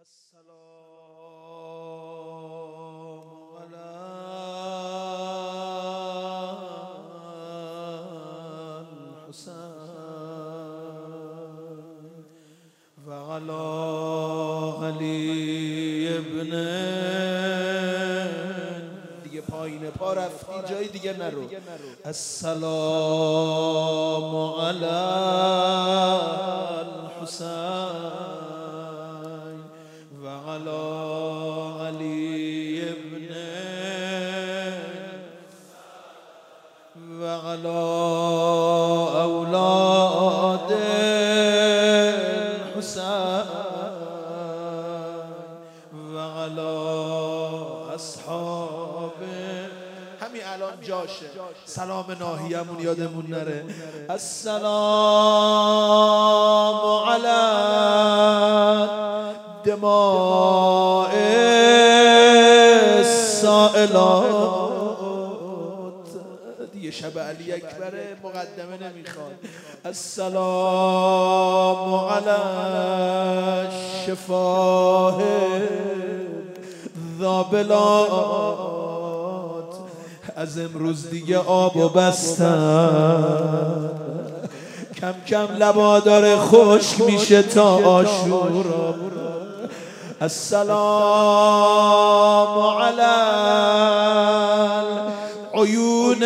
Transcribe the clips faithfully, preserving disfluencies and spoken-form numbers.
السلام على الحسين وعلى علی ابن دیگه پایین پا رفتی جای دیگه نرو. السلام علی الحسین وعلى علی ابن وعلى اولاد الحسین وعلى اصحاب. همین الان جاشه. سلام ناهیمون یادمون نره. السلام علی دماء السائلات. دیگه شب علی اکبره، مقدمه نمیخواد. السلام علی الشفاه ذابلات. از امروز دیگه آب و بستن، کم کم لبا داره خشک میشه تا عاشورا. السلام علی العیون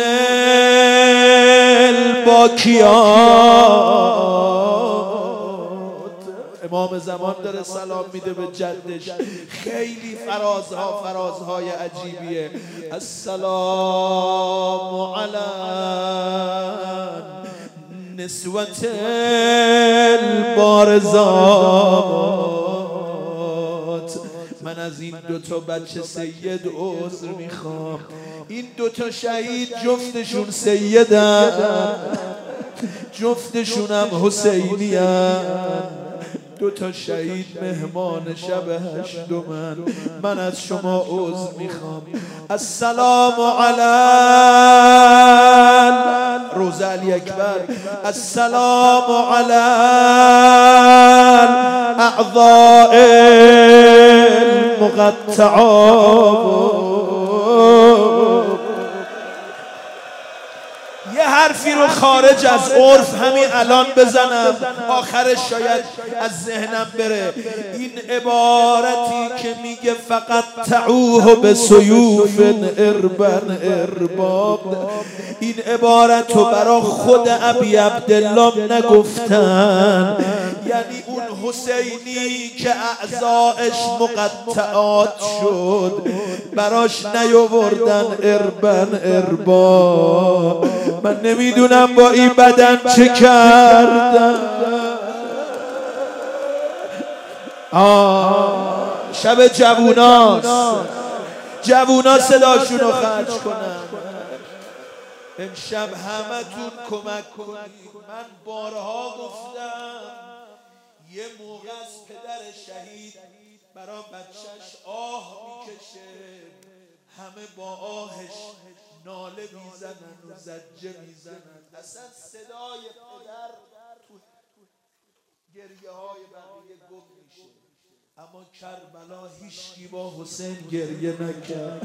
الباکیات. امام زمان داره سلام میده به جدش. خیلی فرازها فرازهای عجیبیه. السلام علی نسوة البارزات. من از این دوتا بچه سید عذر میخوام. این دوتا شهید جفتشون سیدن، جفتشونم حسینی‌ان. دو تا شهید مهمان شب هشتمن. من از شما عذر میخوام. السلام علی روزه علی اکبر. السلام علی اعضاء المقطعات. یه حرفی رو خارج از عرف همین الان بزنم، آخرش شاید از ذهنم بره. این عبارتی که میگه فقط تعوه به سیوف اربن ارباب، این عبارت رو برا خود ابی عبدالله نگفتن. یعنی اون حسینی که اعضایش مقطعات شد براش نیاوردن اربن ارباب. من نمیدونم با این بدن چه کردم. آه شب جووناست، جوونا صداشونو خرج کنن. امشب همتون کمک کنید. من بارها گفتم یه موقع از پدر شهید برا بچهش آه میکشه، همه با آهش ناله میزنن و زجه میزنن. اصلا صدای پدر تو گریه های بقیه گم میشه. اما کربلا هیچکی با حسین گریه نکرد.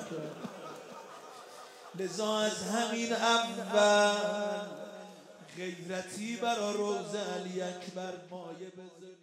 لذا از همین اول غیرتی برا روزه علی اکبر مایه بذارید.